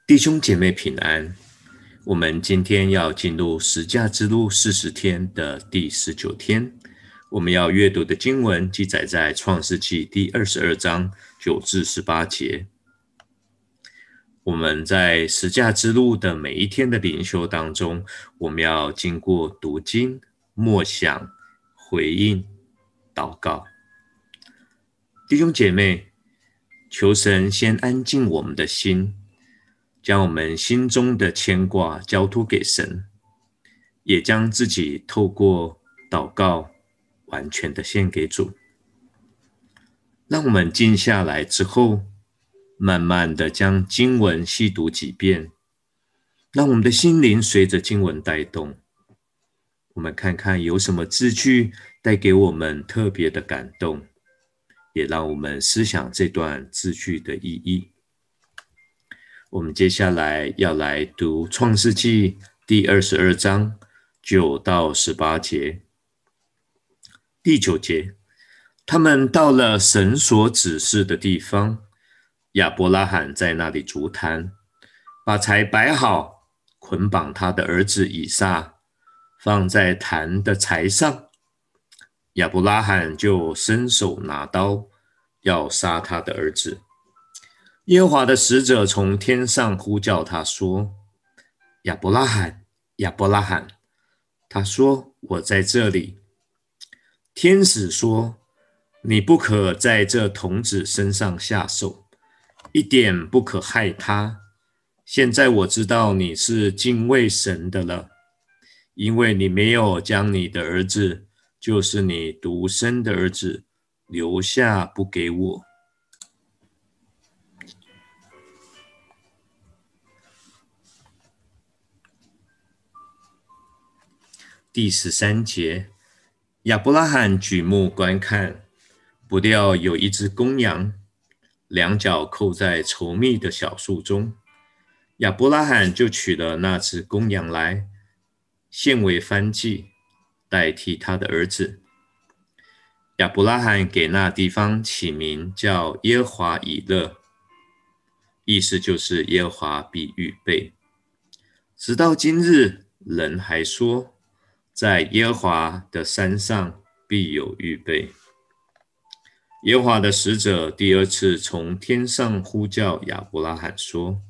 弟兄姐妹平安，我们今天要进入十架之路40天的第19天。我们要阅读的经文记载在创世纪第22章9至18节。我们在十架之路的每一天的灵修当中，我们要经过读经、默想、回应、祷告。弟兄姐妹，求神先安静我们的心，将我们心中的牵挂交托给神，也将自己透过祷告完全的献给主。让我们静下来之后，慢慢的将经文细读几遍，让我们的心灵随着经文带动。我们看看有什么字句带给我们特别的感动，也让我们思想这段字句的意义。我们接下来要来读创世纪第22章9到18节。第9节，他们到了神所指示的地方，亚伯拉罕在那里筑坛，把柴摆好，捆绑他的儿子以撒，放在坛的柴上。亚伯拉罕就伸手拿刀，要杀他的儿子。耶和华的使者从天上呼叫他说：亚伯拉罕，亚伯拉罕。他说：我在这里。天使说：你不可在这童子身上下手，一点不可害他。现在我知道你是敬畏神的了，因为你没有将你的儿子，就是你独生的儿子，留下不给我。第13节，亚伯拉罕举目观看，不料有一只公羊，两脚扣在稠密的小树中。亚伯拉罕就取了那只公羊来，献为燔祭，代替他的儿子。亚伯拉罕给那地方起名叫耶和华以勒，意思就是耶和华必预备。直到今日，人还说，在耶和华的山上必有预备。耶和华的使者第二次从天上呼叫亚伯拉罕说：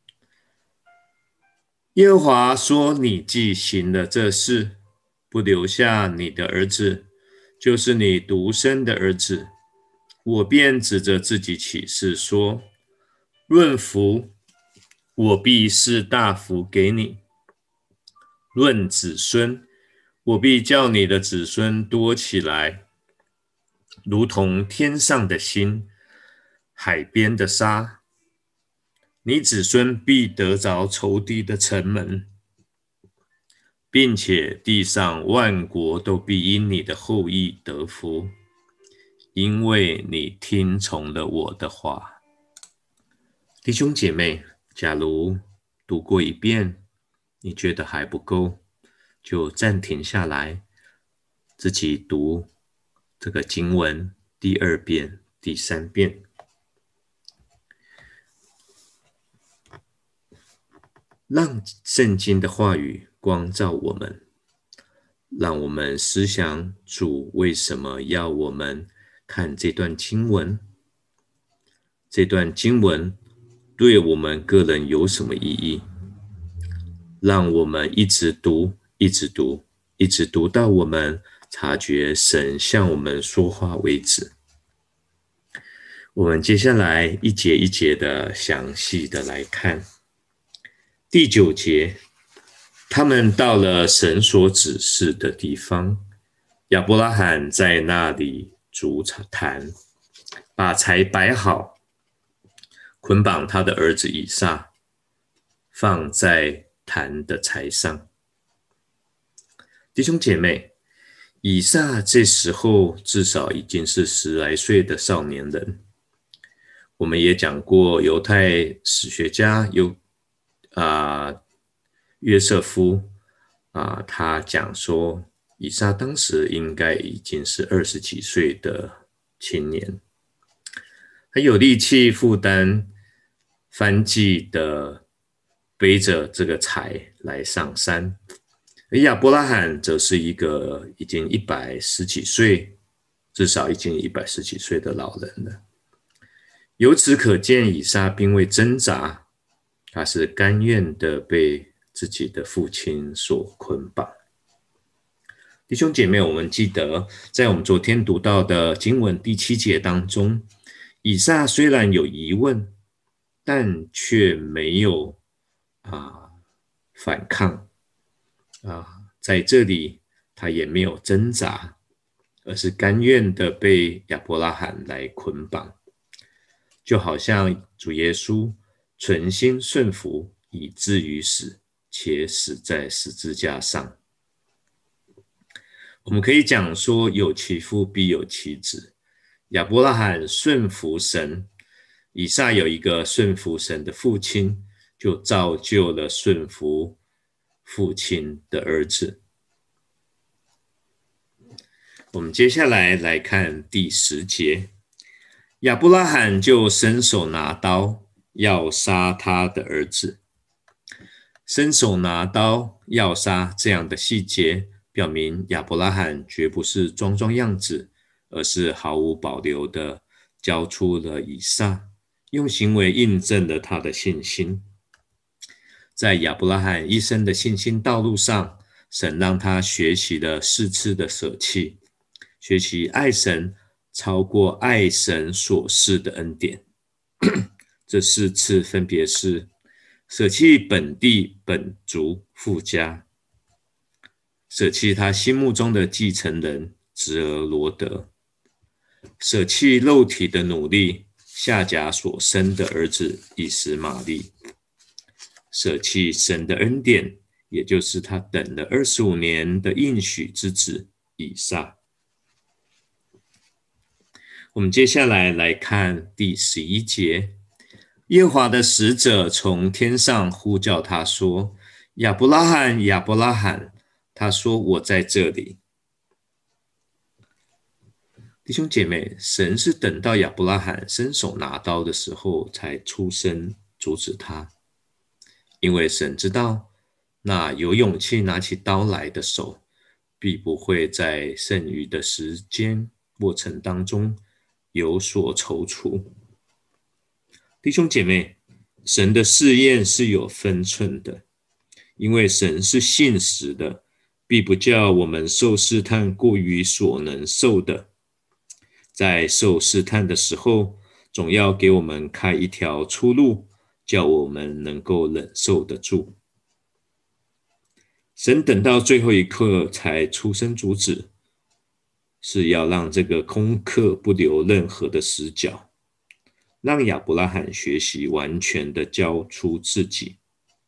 耶和华说，你既行了这事，不留下你的儿子，就是你独生的儿子，我便指着自己起誓说，论福，我必是大福给你；论子孙，我必叫你的子孙多起来，如同天上的星，海边的沙。你子孙必得着仇敌的城门，并且地上万国都必因你的后裔得福，因为你听从了我的话。弟兄姐妹，假如读过一遍，你觉得还不够，就暂停下来，自己读这个经文第2遍、第3遍。让圣经的话语光照我们，让我们思想主为什么要我们看这段经文，这段经文对我们个人有什么意义，让我们一直读，一直读，一直读到我们察觉神向我们说话为止。我们接下来一节一节的详细的来看。第9节，他们到了神所指示的地方，亚伯拉罕在那里筑坛，把柴摆好，捆绑他的儿子以撒，放在坛的柴上。弟兄姐妹，以撒这时候至少已经是10来岁的少年人。我们也讲过，犹太史学家约瑟夫他讲说，以撒当时应该已经是20几岁的青年，他有力气负担燔祭的背着这个柴来上山，而亚伯拉罕则是一个已经110几岁，至少已经110几岁的老人了。由此可见，以撒并未挣扎，他是甘愿的被自己的父亲所捆绑。弟兄姐妹，我们记得在我们昨天读到的经文第7节当中，以撒虽然有疑问，但却没有反抗在这里他也没有挣扎，而是甘愿的被亚伯拉罕来捆绑，就好像主耶稣存心顺服，以至于死，且死在十字架上。我们可以讲说，有其父必有其子。亚伯拉罕顺服神，以撒有一个顺服神的父亲，就造就了顺服父亲的儿子。我们接下来看第10节，亚伯拉罕就伸手拿刀，要杀他的儿子。伸手拿刀要杀这样的细节，表明亚伯拉罕绝不是装装样子，而是毫无保留的交出了以撒，用行为印证了他的信心。在亚伯拉罕一生的信心道路上，神让他学习了4次的舍弃，学习爱神超过爱神所赐的恩典。这4次分别是舍弃本地本族父家，舍弃他心目中的继承人侄儿罗德，舍弃肉体的努力夏甲所生的儿子以实玛利，舍弃神的恩典，也就是他等了25年的应许之子以撒。我们接下来看第11节，耶和华的使者从天上呼叫他说，亚伯拉罕，亚伯拉罕。他说，我在这里。弟兄姐妹，神是等到亚伯拉罕伸手拿刀的时候才出声阻止他，因为神知道那有勇气拿起刀来的手必不会在剩余的时间过程当中有所踌躇。弟兄姐妹，神的试验是有分寸的，因为神是信实的，必不叫我们受试探过于所能受的。在受试探的时候，总要给我们开一条出路，叫我们能够忍受得住。神等到最后一刻才出声阻止，是要让这个功课不留任何的死角，让亚伯拉罕学习完全的交出自己。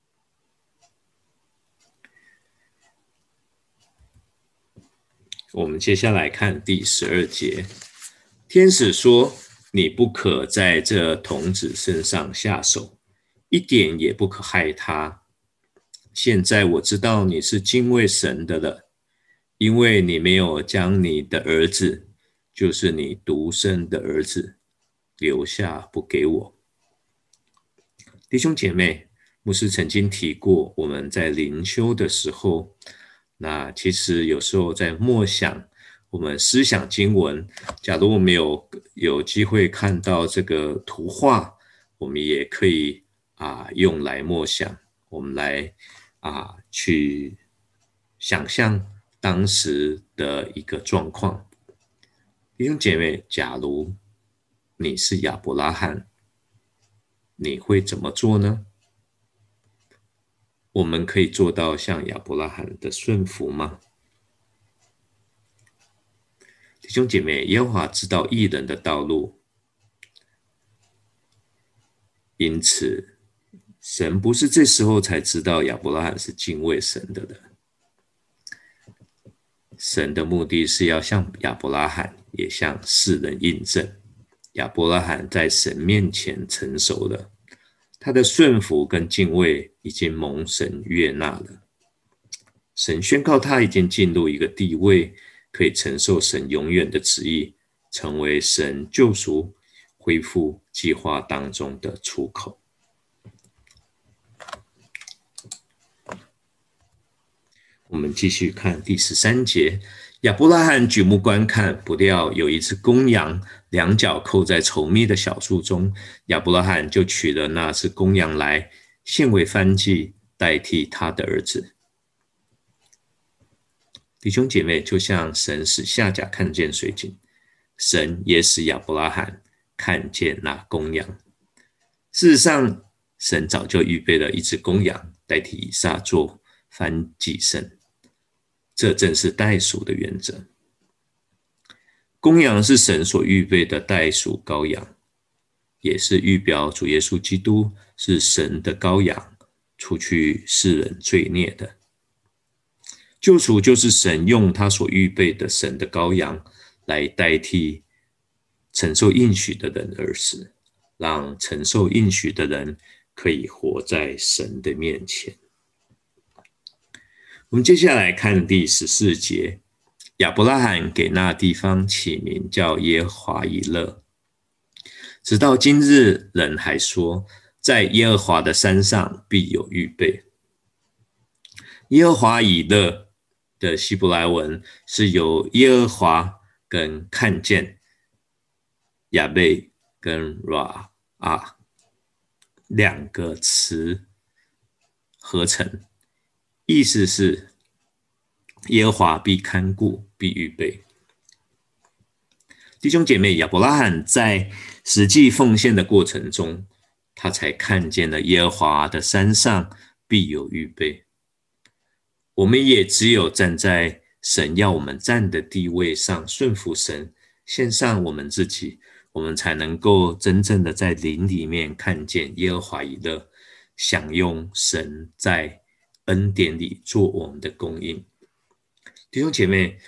我们接下来看第12节，天使说，你不可在这童子身上下手，一点也不可害他。现在我知道你是敬畏神的了，因为你没有将你的儿子，就是你独生的儿子，留下不给我。弟兄姐妹，牧师曾经提过，我们在灵修的时候，那其实有时候在默想我们思想经文，假如我们有机会看到这个图画，我们也可以用来默想，我们来去想象当时的一个状况。弟兄姐妹，假如你是亚伯拉罕，你会怎么做呢？我们可以做到像亚伯拉罕的顺服吗？弟兄姐妹，耶和华知道义人的道路，因此神不是这时候才知道亚伯拉罕是敬畏神的人。神的目的是要向亚伯拉罕也向世人印证，亚伯拉罕在神面前成熟了，他的顺服跟敬畏已经蒙神悦纳了。神宣告他已经进入一个地位，可以承受神永远的旨意，成为神救赎恢复计划当中的出口。 我们继续看第13节，亚伯拉罕举目观看，不料有一只公羊，两脚扣在稠密的小树中，亚伯拉罕就取了那只公羊来，献为燔祭，代替他的儿子。弟兄姐妹，就像神使夏甲看见水井，神也使亚伯拉罕看见那公羊。事实上，神早就预备了一只公羊，代替以撒做燔祭牲。这正是代赎的原则。公羊是神所预备的代赎羔羊，也是预表主耶稣基督是神的羔羊，除去世人罪孽的。救赎就是神用他所预备的神的羔羊来代替承受应许的人而死，让承受应许的人可以活在神的面前。我们接下来看第14节，亚伯拉罕给那地方起名叫耶和华以勒。直到今日，人还说，在耶和华的山上必有预备。耶和华以勒的希伯来文是由耶和华跟看见、亚贝跟 Ra 两个词合成，意思是耶和华必看顾，必预备。弟兄姐妹，亚伯拉罕在实际奉献的过程中，他才看见了耶和华的山上必有预备。我们也只有站在神要我们站的地位上，顺服神，献上我们自己，我们才能够真正的在灵里面看见耶和华以勒，享用神在恩典里做我们的供应。弟兄姐妹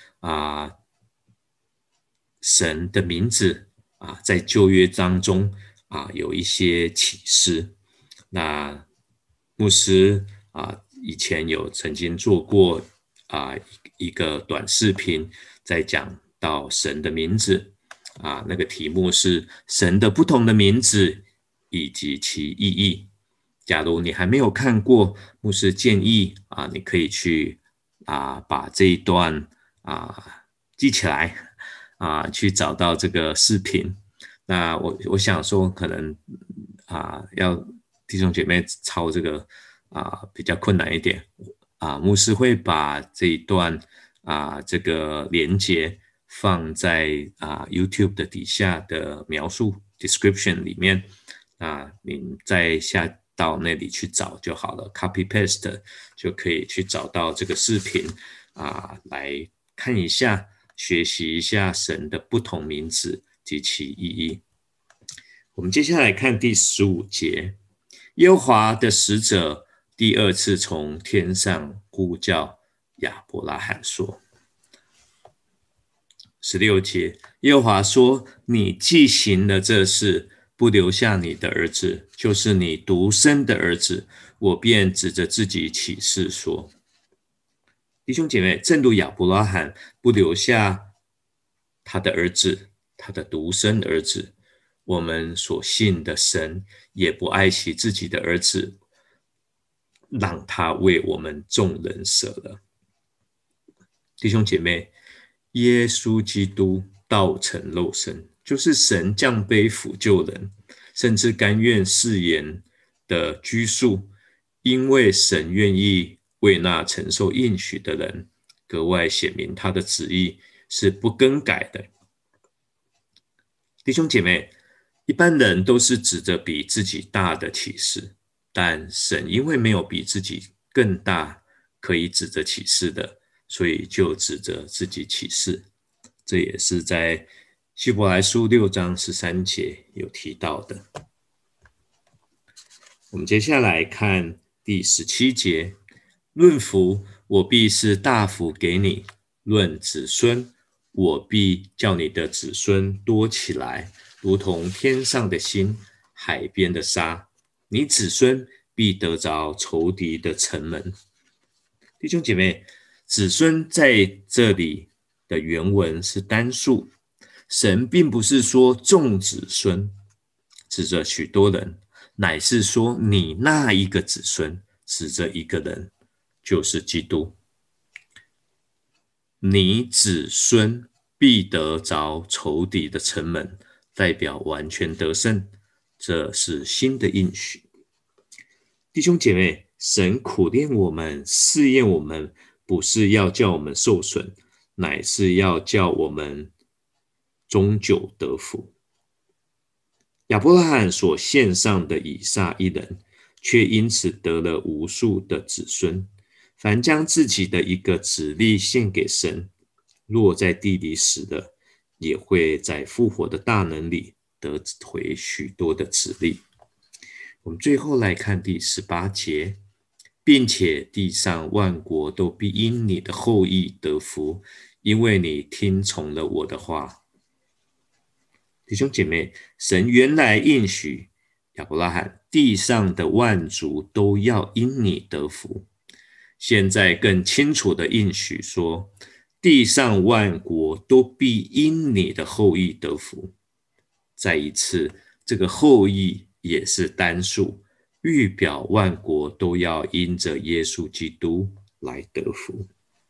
神的名字在旧约当中有一些启示。那牧师以前有曾经做过一个短视频，在讲到神的名字那个题目是神的不同的名字以及其意义。假如你还没有看过，牧师建议你可以去把这一段记起来去找到这个视频。那我想说，可能要弟兄姐妹抄这个比较困难一点牧师会把这一段这个连结放在YouTube 的底下的描述 description 里面您再下到那里去找就好了， copy paste 就可以去找到这个视频来看一下，学习一下神的不同名字及其意义。我们接下来看第15节，耶和华的使者第二次从天上呼叫亚伯拉罕说。16节，耶和华说，你既行了这事，不留下你的儿子，就是你独生的儿子，我便指着自己起誓说。弟兄姐妹，正如亚伯拉罕不留下他的儿子，他的独生儿子，我们所信的神也不爱惜自己的儿子，让他为我们众人舍了。弟兄姐妹，耶稣基督道成肉身，就是神降卑俯就人，甚至甘愿誓言的居宿，因为神愿意为那承受应许的人格外显明他的旨意是不更改的。弟兄姐妹，一般人都是指着比自己大的启示，但神因为没有比自己更大可以指着启示的，所以就指着自己启示。这也是在希伯来书6章13节有提到的。我们接下来看第17节，论福，我必是大福给你；论子孙，我必叫你的子孙多起来，如同天上的星，海边的沙。你子孙必得着仇敌的城门。弟兄姐妹，子孙在这里的原文是单数，神并不是说众子孙，指着许多人，乃是说你那一个子孙，指着一个人，就是基督。 你子孙必得着仇敌的城门，代表完全得胜，这是新的应许。弟兄姐妹，神苦练我们，试验我们，不是要叫我们受损，乃是要叫我们终久得福。亚伯拉罕所献上的以撒一人，却因此得了无数的子孙。凡将自己的一个子粒献给神，若在地里死了，也会在复活的大能里得回许多的子粒。我们最后来看第18节，并且地上万国都必因你的后裔得福，因为你听从了我的话。弟兄姐妹，神原来应许亚伯拉罕，地上的万族都要因你得福。现在更清楚的应许说，地上万国都必因你的后裔得福。再一次，这个后裔也是单数，预表万国都要因着耶稣基督来得福。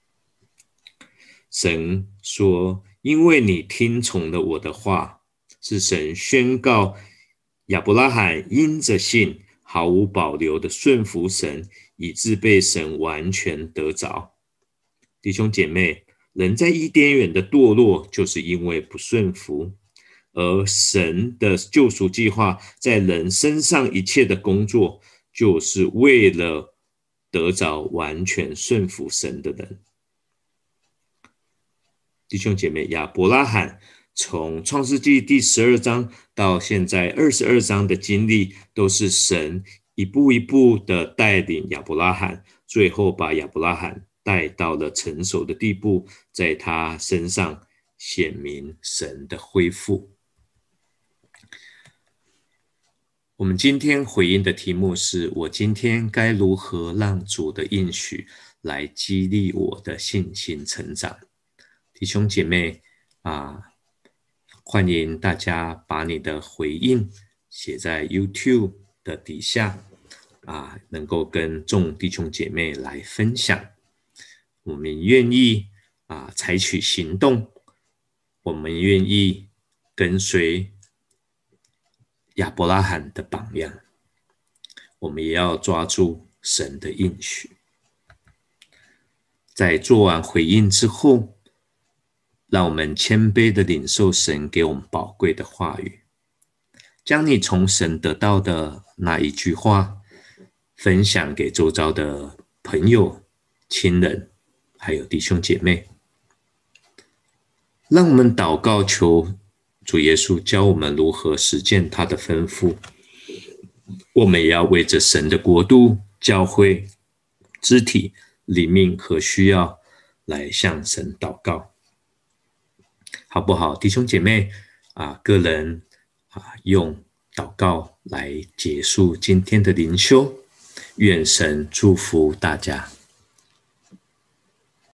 神说，因为你听从了我的话，是神宣告亚伯拉罕因着信毫无保留的顺服神，以致被神完全得着。弟兄姐妹，人在伊甸园的堕落，就是因为不顺服，而神的救赎计划在人身上一切的工作，就是为了得着完全顺服神的人。弟兄姐妹，亚伯拉罕从创世纪第12章到现在22章的经历，都是神一步一步的带领亚伯拉罕，最后把亚伯拉罕带到了成熟的地步，在他身上显明神的恢复。我们今天回应的题目是：我今天该如何让主的应许来激励我的信心成长？弟兄姐妹欢迎大家把你的回应写在 YouTube 的底下能够跟众弟兄姐妹来分享。我们愿意采取行动，我们愿意跟随亚伯拉罕的榜样，我们也要抓住神的应许。在做完回应之后，让我们谦卑的领受神给我们宝贵的话语，将你从神得到的那一句话分享给周遭的朋友、亲人，还有弟兄姐妹。让我们祷告，求主耶稣教我们如何实践他的吩咐。我们也要为着神的国度、教会、肢体、灵命和需要来向神祷告。好不好，弟兄姐妹个人用祷告来结束今天的灵修，愿神祝福大家。